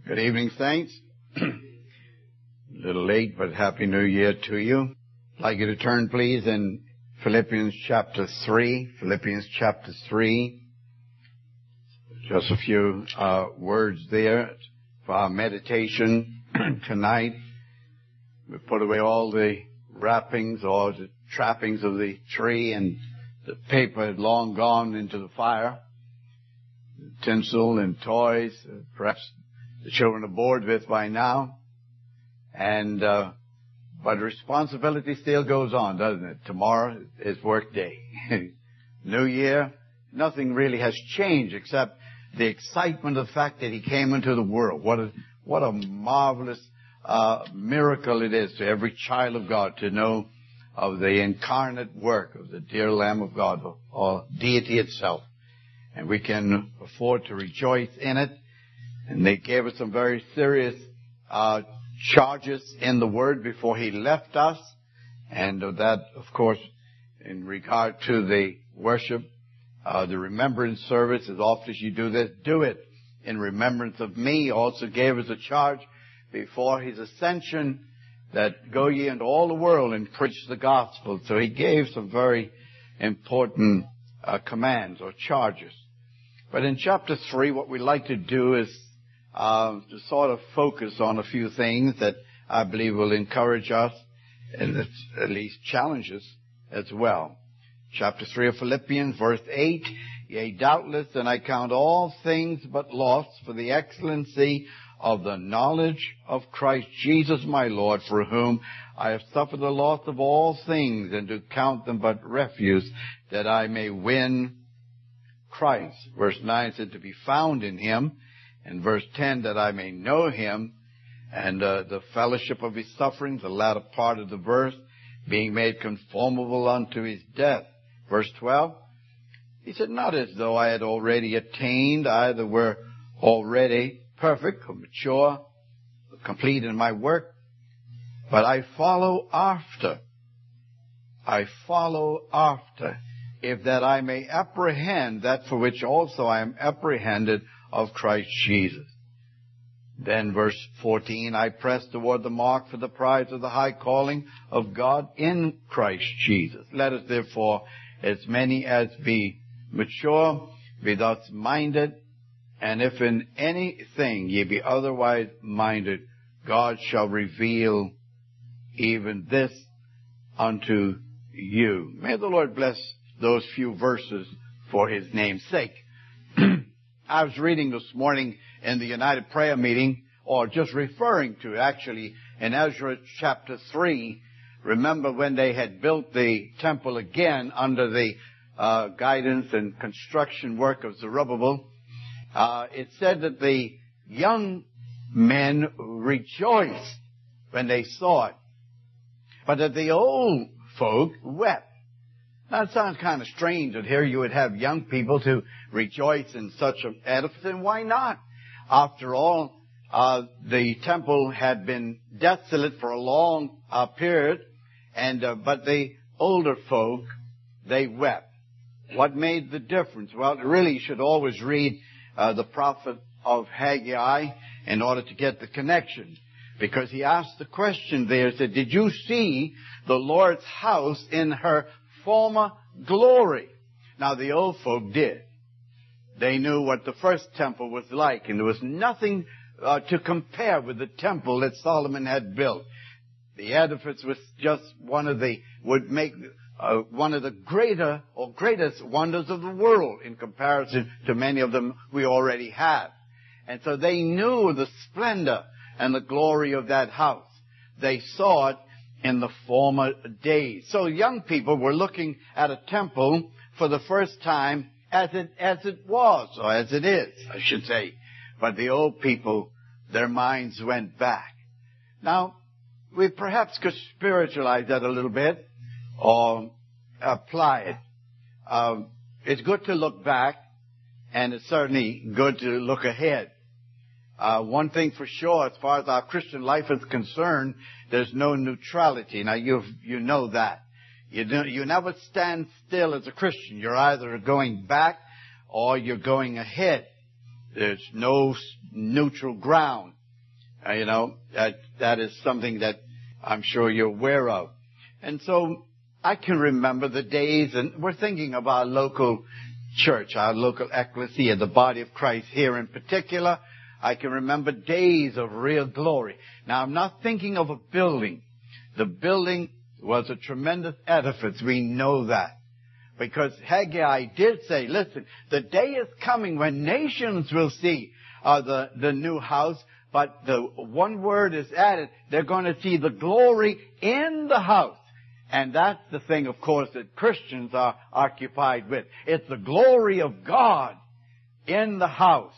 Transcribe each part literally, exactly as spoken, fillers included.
Good evening, saints. A little late, but Happy New Year to you. I'd like you to turn, please, in Philippians chapter three. Philippians chapter three. Just a few uh, words there for our meditation tonight. We put away all the wrappings or the trappings of the tree, and the paper had long gone into the fire. Tinsel and toys, uh, perhaps the children are bored with by now. And, uh, but responsibility still goes on, doesn't it? Tomorrow is work day. New Year, nothing really has changed except the excitement of the fact that He came into the world. What a, what a marvelous, uh, miracle it is to every child of God to know of the incarnate work of the dear Lamb of God, or, or deity itself. And we can afford to rejoice in it. And they gave us some very serious uh charges in the Word before He left us. And that, of course, in regard to the worship, uh the remembrance service, as often as you do this, do it in remembrance of me. He also gave us a charge before His ascension that go ye into all the world and preach the gospel. So He gave some very important uh, commands or charges. But in chapter three, what we like to do is Uh, to sort of focus on a few things that I believe will encourage us and at least challenge us as well. Chapter three of Philippians, verse eight, Yea, doubtless, and I count all things but loss for the excellency of the knowledge of Christ Jesus my Lord, for whom I have suffered the loss of all things, and to count them but refuse, that I may win Christ. Verse nine said, to be found in Him. And verse ten, that I may know Him and uh, the fellowship of His sufferings, the latter part of the verse, being made conformable unto His death. Verse twelve, he said, not as though I had already attained, either were already perfect or mature, or complete in my work, but I follow after. I follow after, if that I may apprehend that for which also I am apprehended of Christ Jesus. Then verse fourteen, I press toward the mark for the prize of the high calling of God in Christ Jesus. Let us therefore, as many as be mature, be thus minded, and if in anything ye be otherwise minded, God shall reveal even this unto you. May the Lord bless those few verses for His name's sake. I was reading this morning in the United Prayer Meeting, or just referring to actually in Ezra chapter three. Remember when they had built the temple again under the uh, guidance and construction work of Zerubbabel. Uh, it said that the young men rejoiced when they saw it, but that the old folk wept. Now, it sounds kind of strange that here you would have young people to rejoice in such an edifice, and why not? After all, uh, the temple had been desolate for a long uh, period, and uh, but the older folk, they wept. What made the difference? Well, really, you should always read uh, the prophet of Haggai in order to get the connection, because he asked the question there, said, did you see the Lord's house in her former glory? Now, the old folk did. They knew what the first temple was like, and there was nothing uh, to compare with the temple that Solomon had built. The edifice was just one of the, would make uh, one of the greater or greatest wonders of the world in comparison to many of them we already have. And so they knew the splendor and the glory of that house. They saw it in the former days. So young people were looking at a temple for the first time as it, as it was, or as it is, I should say. But the old people, their minds went back. Now, we perhaps could spiritualize that a little bit, or apply it. Um, it's good to look back, and it's certainly good to look ahead. Uh, one thing for sure, as far as our Christian life is concerned, there's no neutrality. Now, you you know that. You do, you never stand still as a Christian. You're either going back or you're going ahead. There's no neutral ground. Uh, you know, that that is something that I'm sure you're aware of. And so I can remember the days, and we're thinking of our local church, our local ecclesia, the body of Christ here in particular. I can remember days of real glory. Now, I'm not thinking of a building. The building was a tremendous edifice. We know that. Because Haggai did say, listen, the day is coming when nations will see uh, the, the new house, but the one word is added, they're going to see the glory in the house. And that's the thing, of course, that Christians are occupied with. It's the glory of God in the house.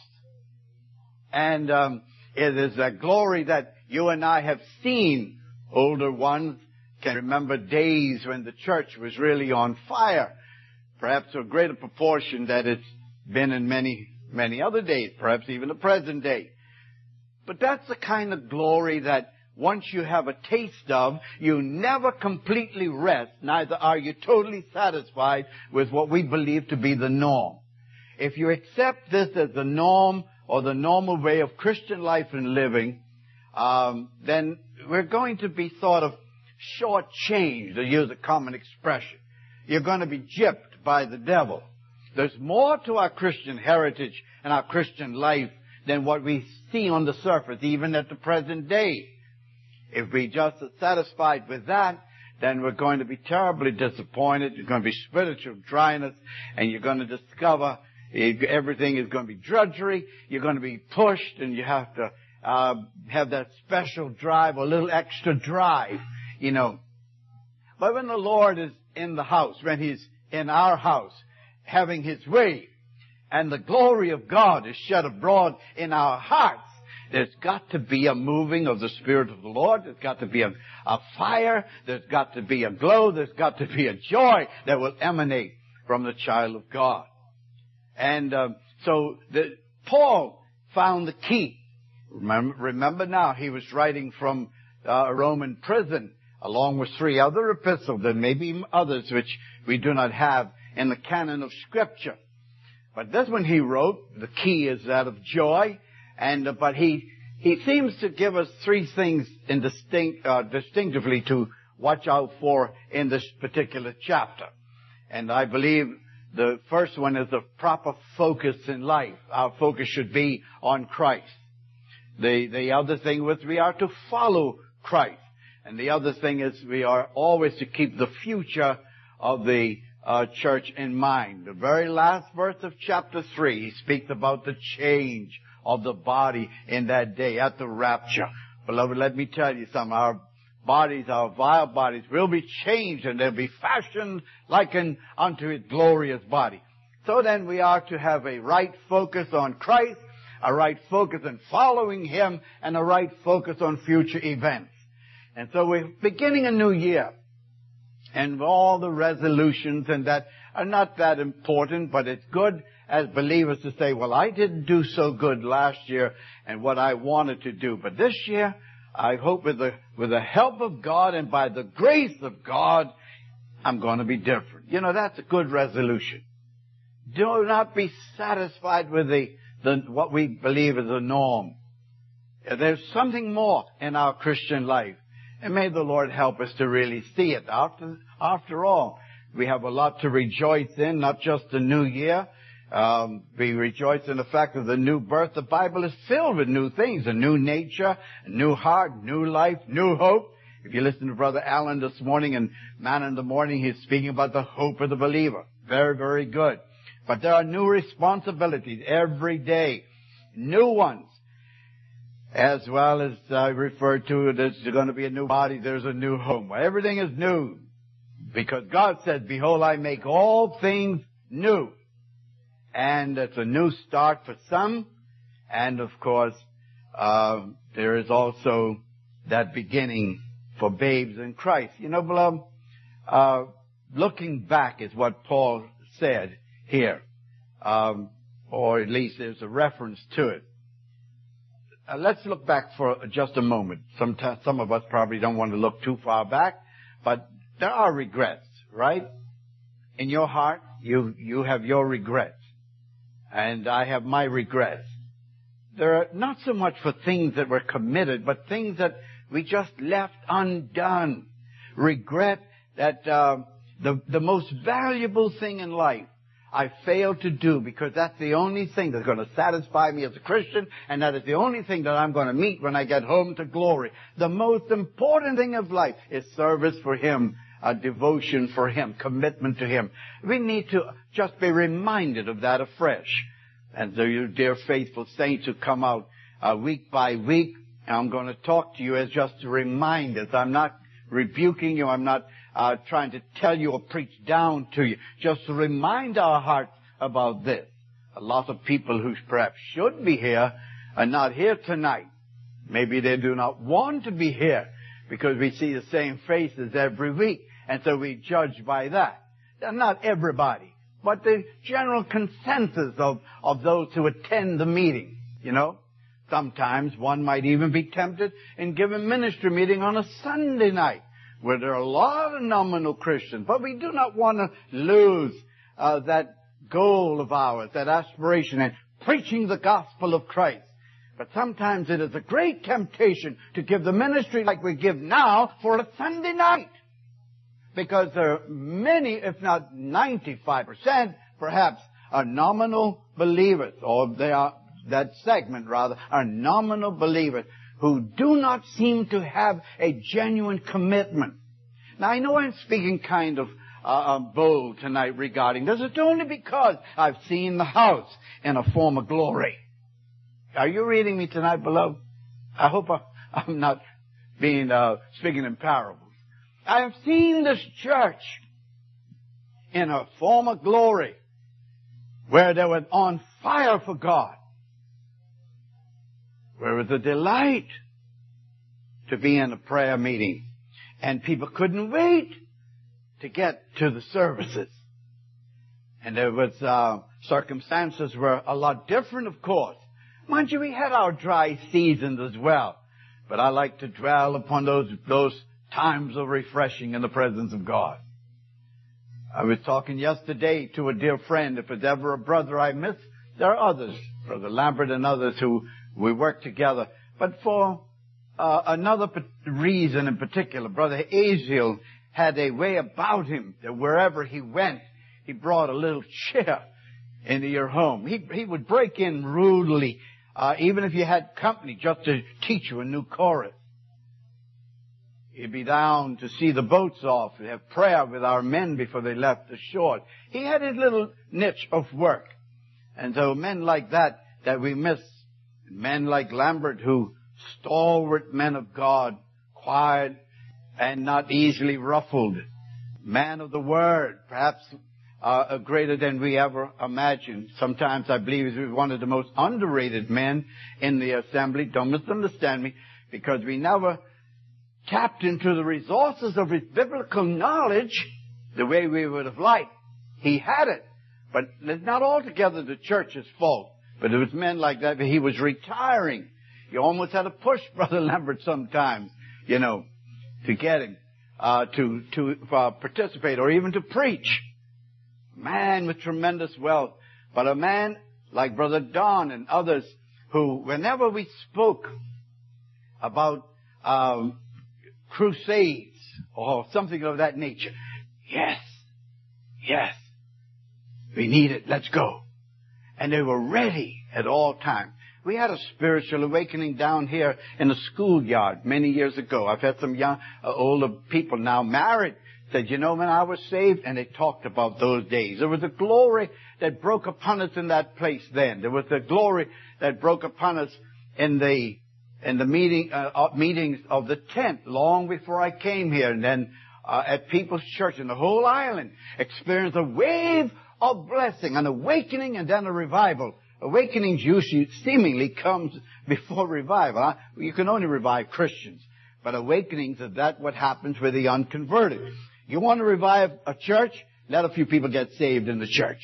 And um, it is a glory that you and I have seen. Older ones can remember days when the church was really on fire. Perhaps a greater proportion that it's been in many, many other days, perhaps even the present day. But that's the kind of glory that once you have a taste of, you never completely rest, neither are you totally satisfied with what we believe to be the norm. If you accept this as the norm or the normal way of Christian life and living, um, then we're going to be sort of shortchanged, to use a common expression. You're going to be gypped by the devil. There's more to our Christian heritage and our Christian life than what we see on the surface, even at the present day. If we just are satisfied with that, then we're going to be terribly disappointed. There's going to be spiritual dryness, and you're going to discover everything is going to be drudgery. You're going to be pushed, and you have to uh, have that special drive, or a little extra drive, you know. But when the Lord is in the house, when He's in our house, having His way, and the glory of God is shed abroad in our hearts, there's got to be a moving of the Spirit of the Lord. There's got to be a, a fire. There's got to be a glow. There's got to be a joy that will emanate from the child of God. And um, so the, Paul found the key. Remember, remember now, he was writing from uh, a Roman prison, along with three other epistles, and maybe others which we do not have in the canon of Scripture. But this one he wrote, the key is that of joy. And uh, but he he seems to give us three things in distinct uh, distinctively to watch out for in this particular chapter. And I believe the first one is the proper focus in life. Our focus should be on Christ. The the other thing was we are to follow Christ. And the other thing is we are always to keep the future of the uh, church in mind. The very last verse of chapter three, he speaks about the change of the body in that day at the rapture. Beloved, let me tell you something. Our bodies, our vile bodies, will be changed, and they'll be fashioned like an, unto His glorious body. So then we are to have a right focus on Christ, a right focus on following Him, and a right focus on future events. And so we're beginning a new year. And all the resolutions and that are not that important, but it's good as believers to say, well, I didn't do so good last year and what I wanted to do. But this year, I hope with the, with the help of God and by the grace of God, I'm going to be different. You know, that's a good resolution. Do not be satisfied with the, the what we believe is the norm. There's something more in our Christian life. And may the Lord help us to really see it. After, after all, we have a lot to rejoice in, not just the new year. Um, we rejoice in the fact of the new birth. The Bible is filled with new things, a new nature, a new heart, new life, new hope. If you listen to Brother Allen this morning and Man in the Morning, he's speaking about the hope of the believer. Very, very good. But there are new responsibilities every day, new ones. As well as I referred to, there's going to be a new body, there's a new home. Well, everything is new. Because God said, behold, I make all things new. And it's a new start for some. And of course, uh, there is also that beginning for babes in Christ. You know, beloved, uh, looking back is what Paul said here. Um, or at least there's a reference to it. Uh, let's look back for just a moment. Sometimes, some of us probably don't want to look too far back, but there are regrets, right? In your heart, you, you have your regrets. And I have my regrets. they're not so much for things that were committed, but things that we just left undone. Regret that uh, the, the most valuable thing in life I failed to do, because that's the only thing that's going to satisfy me as a Christian, and that is the only thing that I'm going to meet when I get home to glory. The most important thing of life is service for Him, a devotion for Him, commitment to Him. We need to just be reminded of that afresh. And so you dear faithful saints who come out uh, week by week, I'm going to talk to you as just reminders. I'm not rebuking you. I'm not uh, trying to tell you or preach down to you. Just to remind our hearts about this. A lot of people who perhaps should be here are not here tonight. Maybe they do not want to be here because we see the same faces every week. And so we judge by that. Not everybody, but the general consensus of, of those who attend the meeting, you know. Sometimes one might even be tempted in giving ministry meeting on a Sunday night, where there are a lot of nominal Christians. But we do not want to lose uh, that goal of ours, that aspiration in preaching the gospel of Christ. But sometimes it is a great temptation to give the ministry like we give now for a Sunday night. Because there are many, if not ninety-five percent, perhaps, are nominal believers, or they are, that segment rather, are nominal believers who do not seem to have a genuine commitment. Now, I know I'm speaking kind of uh, bold tonight regarding this. It's only because I've seen the house in a form of glory. Are you reading me tonight, beloved? I hope I, I'm not being uh, speaking in parables. I have seen this church in a form of glory where they were on fire for God, where it was a delight to be in a prayer meeting, and people couldn't wait to get to the services. And there was uh, circumstances were a lot different, of course. Mind you, we had our dry seasons as well, but I like to dwell upon those those times of refreshing in the presence of God. I was talking yesterday to a dear friend. If it's ever a brother I miss, there are others, Brother Lambert and others who we work together. But for uh, another reason in particular, Brother Aziel had a way about him that wherever he went, he brought a little chair into your home. He, he would break in rudely, uh, even if you had company, just to teach you a new chorus. He'd be down to see the boats off and have prayer with our men before they left the shore. He had his little niche of work. And so men like that, that we miss, men like Lambert, who stalwart men of God, quiet and not easily ruffled, man of the word, perhaps uh, greater than we ever imagined. Sometimes I believe he's one of the most underrated men in the assembly. Don't misunderstand me, because we never tapped into the resources of his biblical knowledge the way we would have liked. He had it, but it's not altogether the church's fault. But it was men like that. He was retiring. You almost had to push Brother Lambert sometimes, you know, to get him uh, to to uh, participate or even to preach. Man with tremendous wealth, but a man like Brother Don and others who, whenever we spoke about um, crusades or something of that nature, yes, yes, we need it, let's go. And they were ready at all times. We had a spiritual awakening down here in the schoolyard many years ago. I've had some young, uh, older people now married said, you know, when I was saved, and they talked about those days. There was a glory that broke upon us in that place then. There was a glory that broke upon us in the in the meeting uh, meetings of the tent long before I came here, and then uh, at People's Church in the whole island experienced a wave of blessing, an awakening, and then a revival. Awakenings usually seemingly comes before revival. Huh? You can only revive Christians, but awakenings is that what happens with the unconverted. You want to revive a church? Let a few people get saved in the church.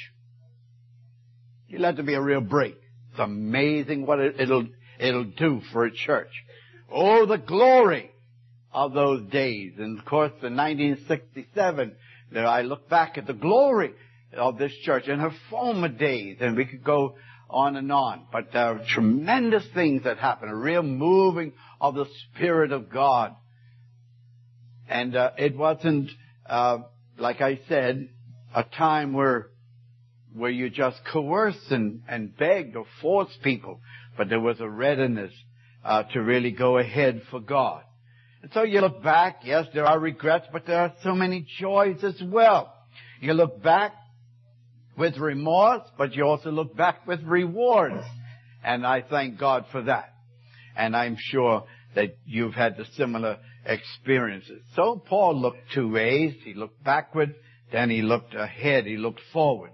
You let there be a real break. It's amazing what it, it'll it'll do for a church. Oh, the glory of those days. And of course, in nineteen sixty-seven, there I look back at the glory of this church in her former days, and we could go on and on. But there are tremendous things that happen, a real moving of the Spirit of God. And uh, it wasn't, uh, like I said, a time where where you just coerced and, and begged or forced people, but there was a readiness uh, to really go ahead for God. And so you look back, yes, there are regrets, but there are so many joys as well. You look back with remorse, but you also look back with rewards. And I thank God for that. And I'm sure that you've had the similar experiences. So Paul looked two ways. He looked backward, then he looked ahead, he looked forward.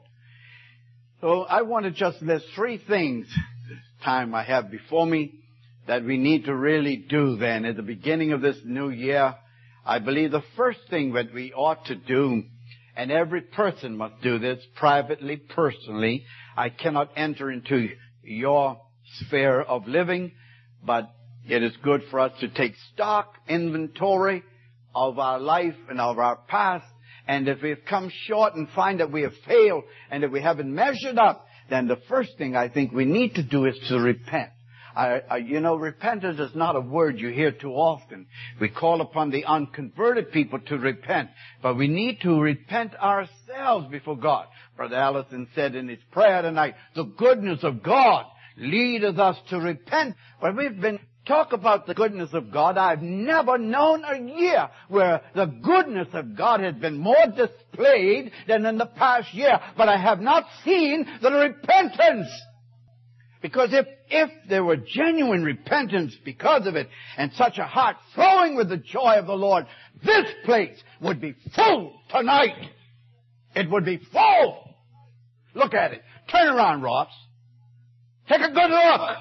So I want to just list three things, this time I have before me, that we need to really do then at the beginning of this new year. I believe the first thing that we ought to do, and every person must do this privately, personally. I cannot enter into your sphere of living, but it is good for us to take stock, inventory of our life and of our past. And if we've come short and find that we have failed and that we haven't measured up, then the first thing I think we need to do is to repent. I, I, you know, repentance is not a word you hear too often. We call upon the unconverted people to repent, but we need to repent ourselves before God. Brother Allison said in his prayer tonight, the goodness of God leadeth us to repent. But we've been talk about the goodness of God. I've never known a year where the goodness of God has been more displayed than in the past year. But I have not seen the repentance. Because if, if there were genuine repentance because of it, and such a heart flowing with the joy of the Lord, this place would be full tonight. It would be full. Look at it. Turn around, Ross. Take a good look.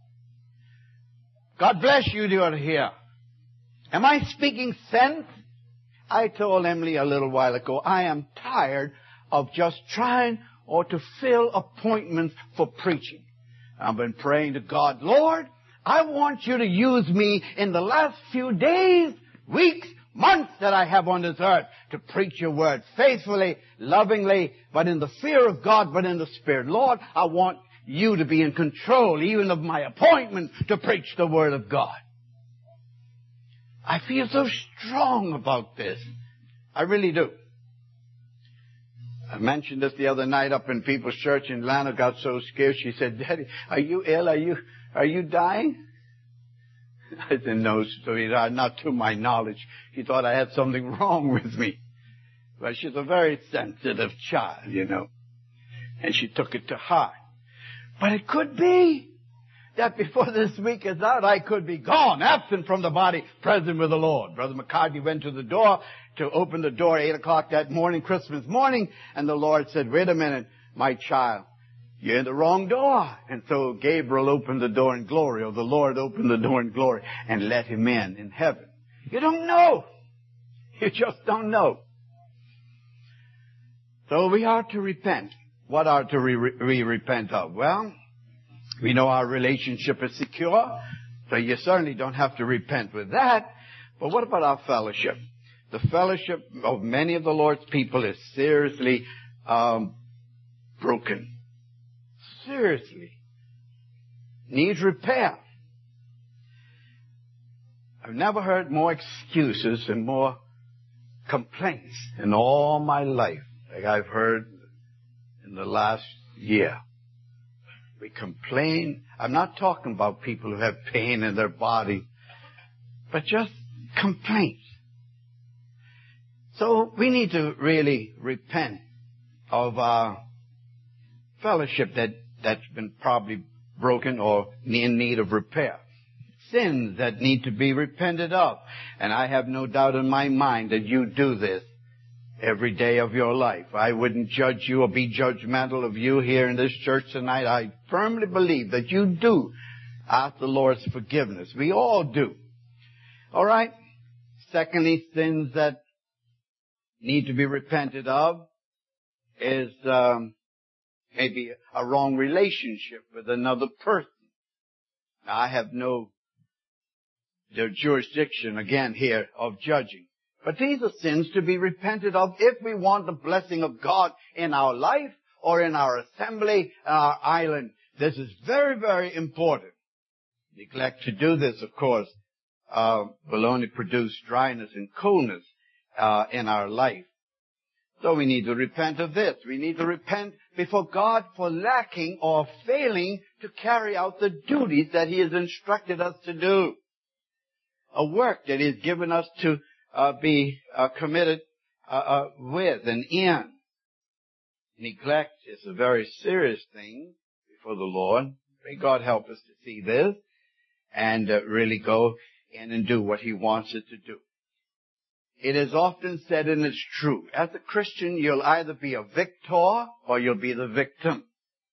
God bless you, dear, here. Am I speaking sense? I told Emily a little while ago, I am tired of just trying or to fill appointments for preaching. I've been praying to God, Lord, I want you to use me in the last few days, weeks, months that I have on this earth to preach your word faithfully, lovingly, but in the fear of God, but in the Spirit. Lord, I want you to be in control even of my appointment to preach the word of God. I feel so strong about this. I really do. I mentioned this the other night up in People's Church, and Lana got so scared. She said, Daddy, are you ill? Are you, are you dying? I said, no, sweetheart, not to my knowledge. She thought I had something wrong with me. But she's a very sensitive child, you know. And she took it to heart. But it could be that before this week is out, I could be gone, absent from the body, present with the Lord. Brother McCartney went to the door to open the door at eight o'clock that morning, Christmas morning, and the Lord said, wait a minute, my child, you're in the wrong door. And so Gabriel opened the door in glory, or the Lord opened the door in glory, and let him in, in heaven. You don't know. You just don't know. So we are to repent. What are to we re- repent of? Well, we know our relationship is secure, so you certainly don't have to repent with that. But what about our fellowship? The fellowship of many of the Lord's people is seriously um, broken. Seriously. Needs repair. I've never heard more excuses and more complaints in all my life like I've heard in the last year. We complain. I'm not talking about people who have pain in their body, but just complaints. So we need to really repent of our fellowship that, that's been probably broken or in need of repair. Sins that need to be repented of. And I have no doubt in my mind that you do this every day of your life. I wouldn't judge you or be judgmental of you here in this church tonight. I firmly believe that you do ask the Lord's forgiveness. We all do. All right? Secondly, sins that need to be repented of is um, maybe a wrong relationship with another person. Now, I have no the jurisdiction, again, here of judging. But these are sins to be repented of if we want the blessing of God in our life or in our assembly, our island. This is very, very important. Neglect to do this, of course, uh, will only produce dryness and coldness uh, in our life. So we need to repent of this. We need to repent before God for lacking or failing to carry out the duties that He has instructed us to do. A work that He has given us to uh, be uh, committed uh, uh, with and in. Neglect is a very serious thing before the Lord. May God help us to see this and uh, really go in and do what He wants it to do. It is often said, and it's true, as a Christian, you'll either be a victor or you'll be the victim.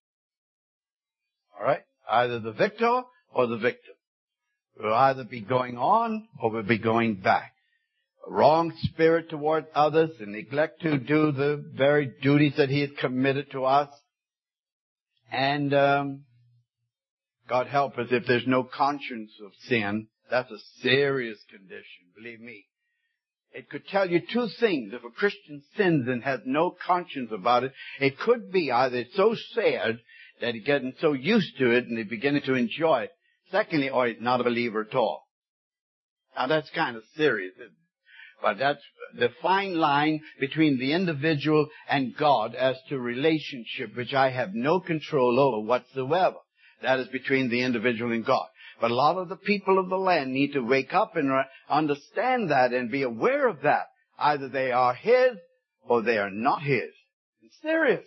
All right? Either the victor or the victim. We'll either be going on or we'll be going back. A wrong spirit toward others and neglect to do the very duties that He has committed to us. And um, God help us if there's no conscience of sin. That's a serious condition, believe me. It could tell you two things. If a Christian sins and has no conscience about it, it could be either it's so sad that he's getting so used to it and he's beginning to enjoy it. Secondly, or he's not a believer at all. Now that's kind of serious, isn't it? But that's the fine line between the individual and God as to relationship, which I have no control over whatsoever. That is between the individual and God. But a lot of the people of the land need to wake up and understand that and be aware of that. Either they are His or they are not His. It's serious.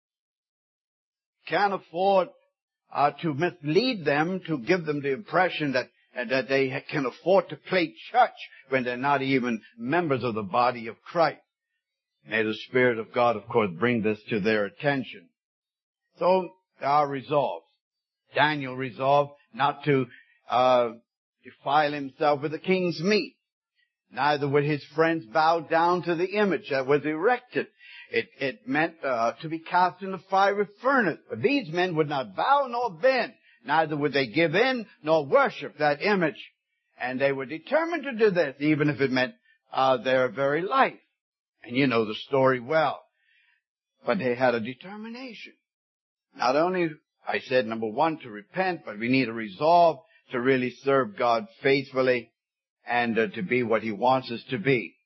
Can't afford uh, to mislead them, to give them the impression that, uh, that they can afford to play church when they're not even members of the body of Christ. May the Spirit of God, of course, bring this to their attention. So, there are resolves. Daniel resolved not to uh defile himself with the king's meat. Neither would his friends bow down to the image that was erected. It, it meant uh, to be cast in the fiery furnace. But these men would not bow nor bend. Neither would they give in nor worship that image. And they were determined to do this, even if it meant uh, their very life. And you know the story well. But they had a determination. Not only, I said, number one, to repent, but we need a resolve to really serve God faithfully and uh, to be what He wants us to be.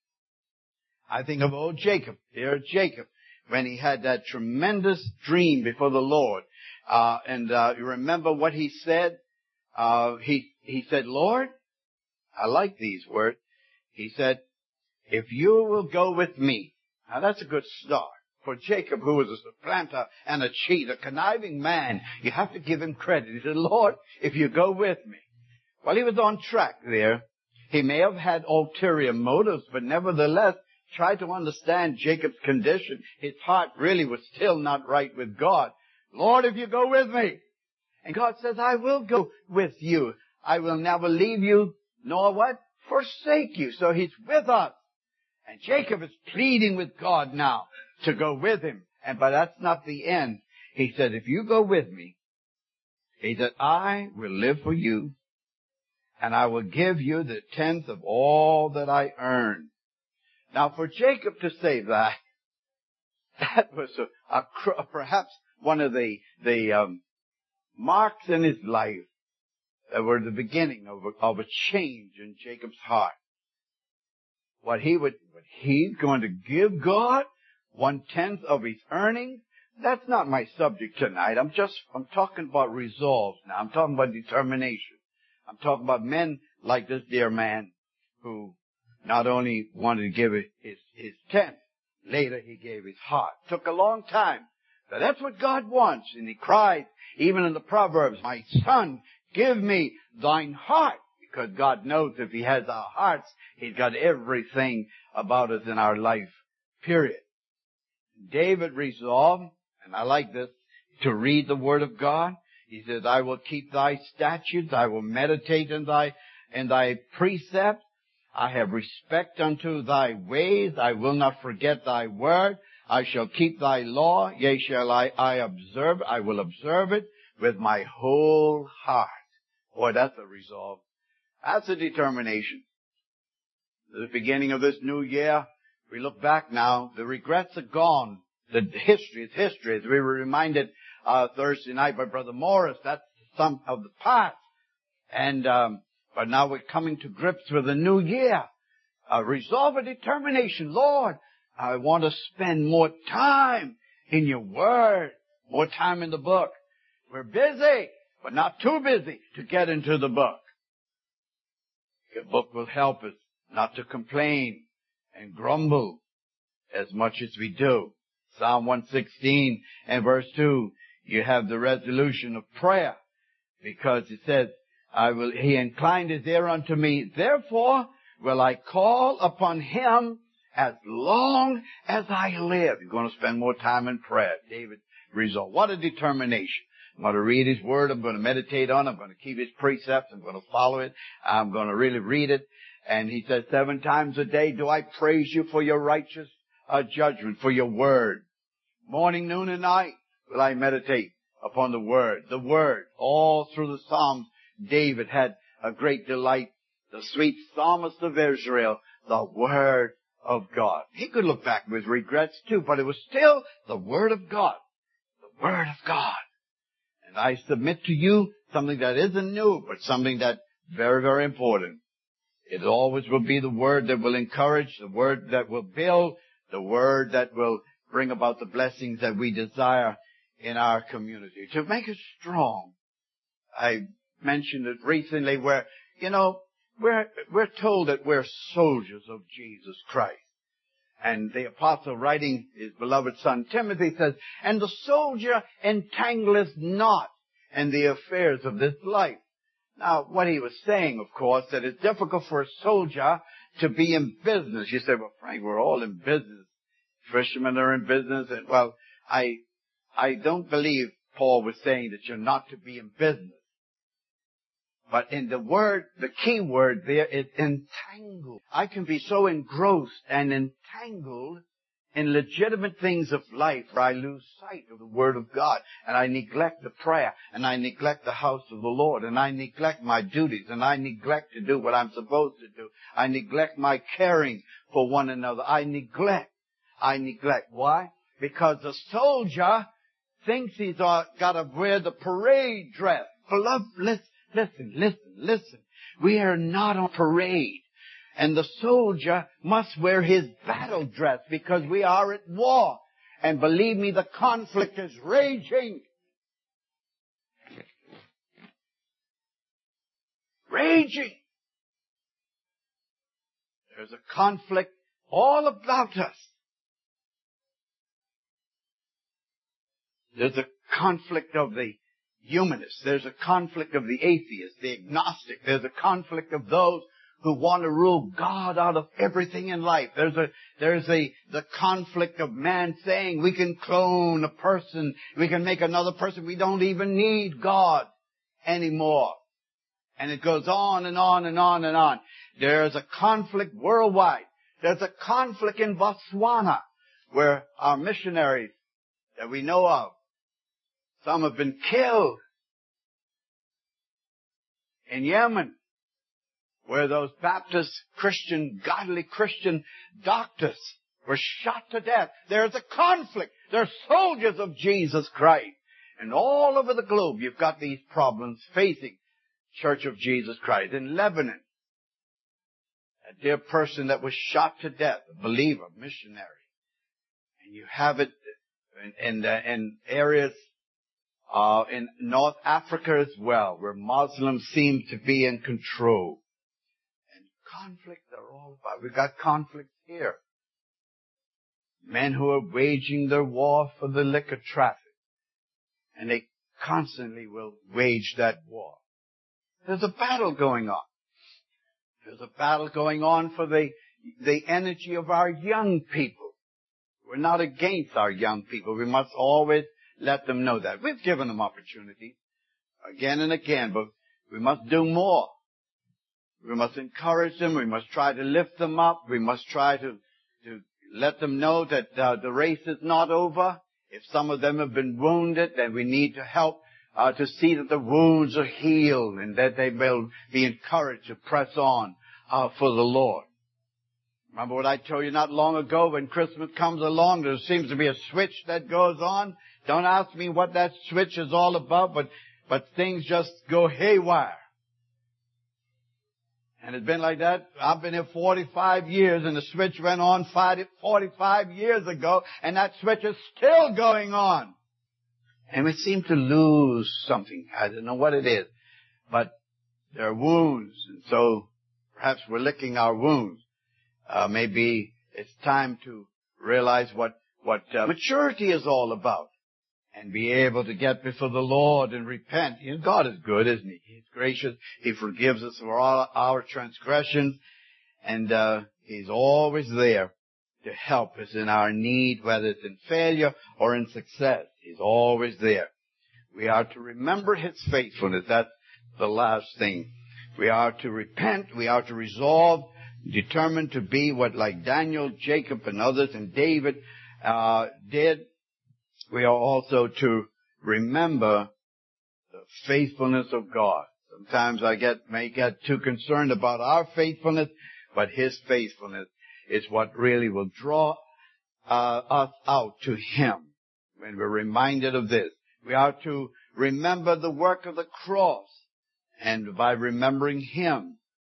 I think of old Jacob, dear Jacob, when he had that tremendous dream before the Lord. Uh, and uh, you remember what he said? Uh, he, he said, Lord, I like these words. He said, if you will go with me. Now that's a good start. For Jacob, who was a supplanter and a cheat, a conniving man, you have to give him credit. He said, Lord, if you go with me. Well, he was on track there. He may have had ulterior motives, but nevertheless, try to understand Jacob's condition. His heart really was still not right with God. Lord, if you go with me. And God says, I will go with you. I will never leave you, nor what? Forsake you. So He's with us. And Jacob is pleading with God now to go with him. And but that's not the end. He said, if you go with me, he said, I will live for you, and I will give you the tenth of all that I earn. Now, for Jacob to say that, that was a, a, perhaps one of the, the um, marks in his life that were the beginning of a, of a change in Jacob's heart. What he would, what he's going to give God, one-tenth of his earnings, that's not my subject tonight. I'm just, I'm talking about resolve now. I'm talking about determination. I'm talking about men like this dear man who not only wanted to give his, his tenth, later he gave his heart. Took a long time. But that's what God wants. And he cried, even in the Proverbs, my son, give me thine heart. Because God knows if He has our hearts, He's got everything about us in our life. Period. David resolved, and I like this, to read the Word of God. He says, I will keep thy statutes. I will meditate in thy, in thy precepts. I have respect unto thy ways. I will not forget thy word. I shall keep thy law. Yea, shall I, I observe, I will observe it with my whole heart. Boy, that's a resolve. That's a determination. At the beginning of this new year, we look back now, the regrets are gone. The history is history. As we were reminded uh, Thursday night by Brother Morris. That's some of the past. And, um, but now we're coming to grips with the new year. Uh, resolve a determination. Lord, I want to spend more time in your word, more time in the book. We're busy, but not too busy to get into the book. The book will help us not to complain and grumble as much as we do. Psalm one sixteen and verse two, you have the resolution of prayer, because it says, I will, he inclined his ear unto me, therefore will I call upon him as long as I live. You're going to spend more time in prayer. David resolved. What a determination. I'm going to read his word. I'm going to meditate on it. I'm going to keep his precepts. I'm going to follow it. I'm going to really read it. And he says, seven times a day do I praise you for your righteous uh, judgment, for your word. Morning, noon, and night will I meditate upon the word. The word. All through the Psalms, David had a great delight. The sweet psalmist of Israel, the word of God. He could look back with regrets too, but it was still the word of God. The word of God. And I submit to you something that isn't new, but something that's very, very important. It always will be the word that will encourage, the word that will build, the word that will bring about the blessings that we desire in our community. To make us strong. I mentioned it recently where, you know, we're, we're told that we're soldiers of Jesus Christ. And the apostle, writing his beloved son Timothy, says, and the soldier entangleth not in the affairs of this life. Now, what he was saying, of course, that it's difficult for a soldier to be in business. You say, well, Frank, we're all in business. Fishermen are in business. And, well, I, I don't believe Paul was saying that you're not to be in business. But in the word, the key word there is entangled. I can be so engrossed and entangled in legitimate things of life where I lose sight of the word of God, and I neglect the prayer, and I neglect the house of the Lord, and I neglect my duties, and I neglect to do what I'm supposed to do. I neglect my caring for one another. I neglect. I neglect. Why? Because the soldier thinks he's got to wear the parade dress. Beloved, listen. Listen, listen, listen. We are not on parade. And the soldier must wear his battle dress because we are at war. And believe me, the conflict is raging. Raging. There's a conflict all about us. There's a conflict of the humanists. There's a conflict of the atheists, the agnostic. There's a conflict of those who want to rule God out of everything in life. There's a, there's a, the conflict of man saying we can clone a person, we can make another person, we don't even need God anymore. And it goes on and on and on and on. There's a conflict worldwide. There's a conflict in Botswana where our missionaries that we know of, some have been killed. In Yemen, where those Baptist Christian, godly Christian doctors were shot to death. There's a conflict. They're soldiers of Jesus Christ. And all over the globe, you've got these problems facing Church of Jesus Christ. In Lebanon, a dear person that was shot to death, a believer, missionary. And you have it in, in, uh, in areas Uh, in North Africa as well, where Muslims seem to be in control. And conflict are all about. We've got conflict here. Men who are waging their war for the liquor traffic. And they constantly will wage that war. There's a battle going on. There's a battle going on for the, the energy of our young people. We're not against our young people. We must always let them know that. We've given them opportunity again and again, but we must do more. We must encourage them. We must try to lift them up. We must try to, to let them know that uh, the race is not over. If some of them have been wounded, then we need to help uh, to see that the wounds are healed and that they will be encouraged to press on uh, for the Lord. Remember what I told you not long ago, when Christmas comes along, there seems to be a switch that goes on Don't ask me what that switch is all about, but, but things just go haywire. And it's been like that. I've been here forty-five years, and the switch went on forty-five years ago, and that switch is still going on. And we seem to lose something. I don't know what it is, but there are wounds, and so perhaps we're licking our wounds. Uh, maybe it's time to realize what, what uh, maturity is all about and be able to get before the Lord and repent. You know, God is good, isn't He? He's gracious. He forgives us for all our transgressions, and uh, He's always there to help us in our need, whether it's in failure or in success. He's always there. We are to remember His faithfulness. That's the last thing. We are to repent. We are to resolve, determined to be what, like Daniel, Jacob, and others, and David uh, did. We are also to remember the faithfulness of God. Sometimes I get may get too concerned about our faithfulness, but His faithfulness is what really will draw uh, us out to Him. When we're reminded of this, we are to remember the work of the cross, and by remembering Him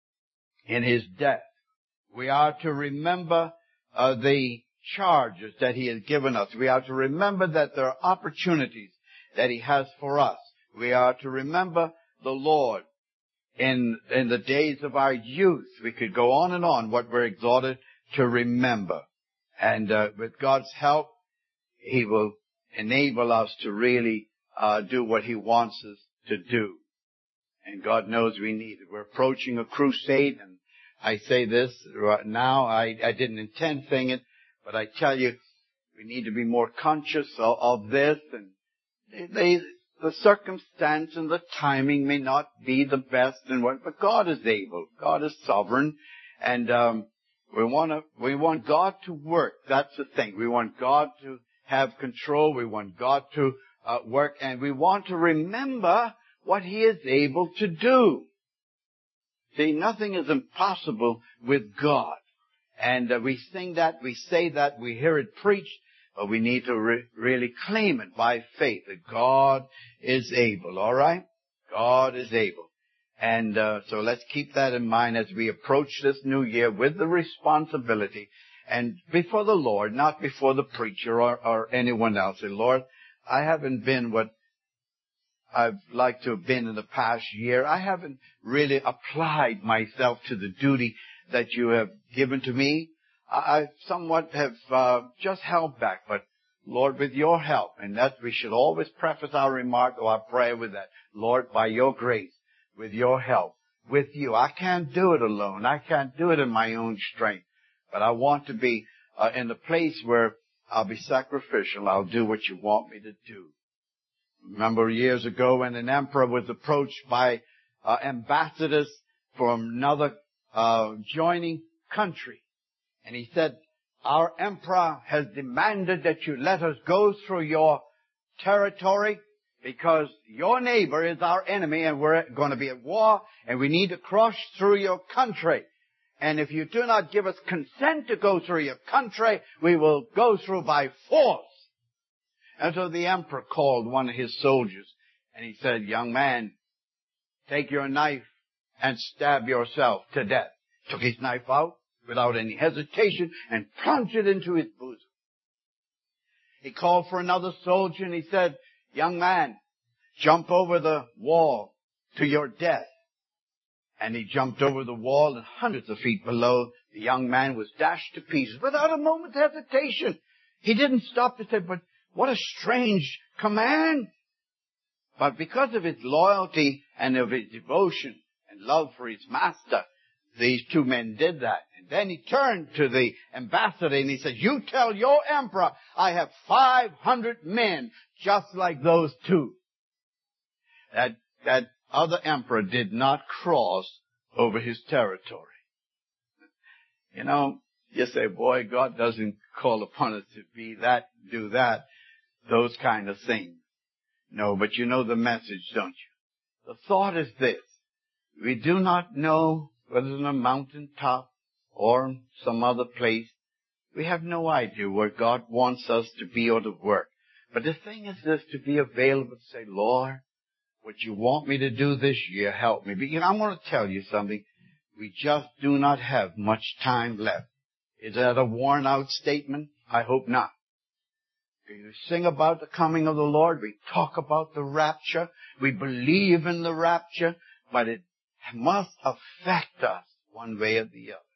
in His death, we are to remember uh, the charges that He has given us. We are to remember that there are opportunities that He has for us. We are to remember the Lord in in the days of our youth. We could go on and on what we're exhorted to remember. And uh, with God's help, He will enable us to really uh, do what He wants us to do. And God knows we need it. We're approaching a crusade, and I say this right now. I, I didn't intend saying it, but I tell you, we need to be more conscious of, of this. And they, they, the circumstance and the timing may not be the best, and what, but God is able. God is sovereign, and um, we want to. We want God to work. That's the thing. We want God to have control. We want God to uh, work, and we want to remember what He is able to do. See, nothing is impossible with God. And uh, we sing that, we say that, we hear it preached, but we need to re- really claim it by faith that God is able, all right? God is able. And uh, so let's keep that in mind as we approach this new year with the responsibility and before the Lord, not before the preacher or, or anyone else. Say, Lord, I haven't been what I've liked to have been in the past year. I haven't really applied myself to the duty that you have given to me. I somewhat have uh, just held back, but Lord, with your help, and that we should always preface our remark or our prayer with that. Lord, by your grace, with your help, with you. I can't do it alone. I can't do it in my own strength. But I want to be uh, in the place where I'll be sacrificial. I'll do what you want me to do. Remember years ago when an emperor was approached by uh, ambassadors from another uh, joining country. And he said, our emperor has demanded that you let us go through your territory because your neighbor is our enemy and we're going to be at war and we need to cross through your country. And if you do not give us consent to go through your country, we will go through by force. And so the emperor called one of his soldiers and he said, young man, take your knife and stab yourself to death. Took his knife out without any hesitation and plunged it into his bosom. He called for another soldier and he said, young man, jump over the wall to your death. And he jumped over the wall, and hundreds of feet below, the young man was dashed to pieces without a moment's hesitation. He didn't stop to say, but what a strange command. But because of his loyalty and of his devotion and love for his master, these two men did that. And then he turned to the ambassador and he said, you tell your emperor I have five hundred men just like those two. That, that other emperor did not cross over his territory. You know, you say, boy, God doesn't call upon us to be that, do that, those kind of things. No, but you know the message, don't you? The thought is this. We do not know whether it's on a mountaintop or some other place. We have no idea where God wants us to be or to work. But the thing is this, to be available to say, Lord, what you want me to do this year, help me. But you know, I'm going to tell you something. We just do not have much time left. Is that a worn out statement? I hope not. We sing about the coming of the Lord. We talk about the rapture. We believe in the rapture. But it must affect us one way or the other.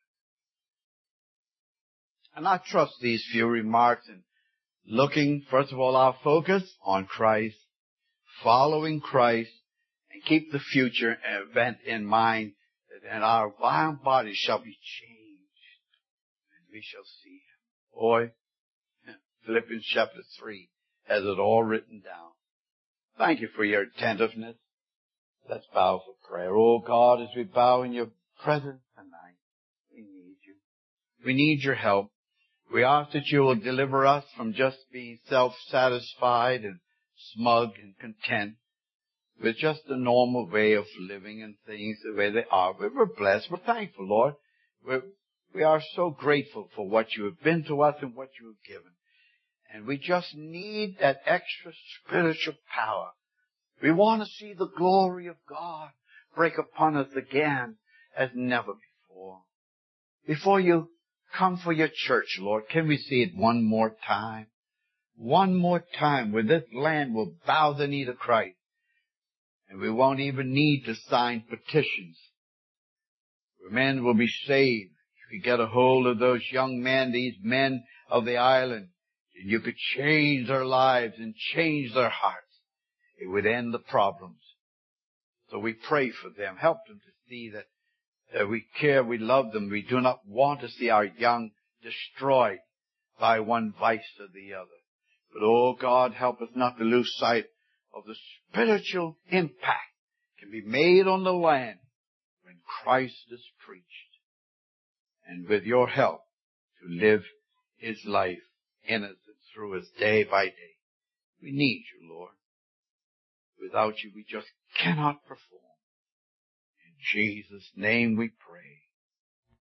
And I trust these few remarks in looking, first of all, our focus on Christ, following Christ, and keep the future event in mind, that our violent bodies shall be changed, and we shall see Him. Boy, Philippians chapter three has it all written down. Thank you for your attentiveness. Let's bow for prayer. Oh God, as we bow in your presence tonight, we need you. We need your help. We ask that you will deliver us from just being self-satisfied and smug and content with just the normal way of living and things the way they are. We're blessed. We're thankful, Lord. We're, we are so grateful for what you have been to us and what you have given. And we just need that extra spiritual power. We want to see the glory of God break upon us again as never before. Before you come for your church, Lord, can we see it one more time? One more time where this land will bow the knee to Christ. And we won't even need to sign petitions. Where men will be saved. If you get a hold of those young men, these men of the island, and you could change their lives and change their hearts, it would end the problems. So we pray for them. Help them to see that Uh, we care, we love them. We do not want to see our young destroyed by one vice or the other. But, oh God, help us not to lose sight of the spiritual impact can be made on the land when Christ is preached. And with your help to live His life in us and through us day by day. We need you, Lord. Without you, we just cannot perform. In Jesus' name we pray.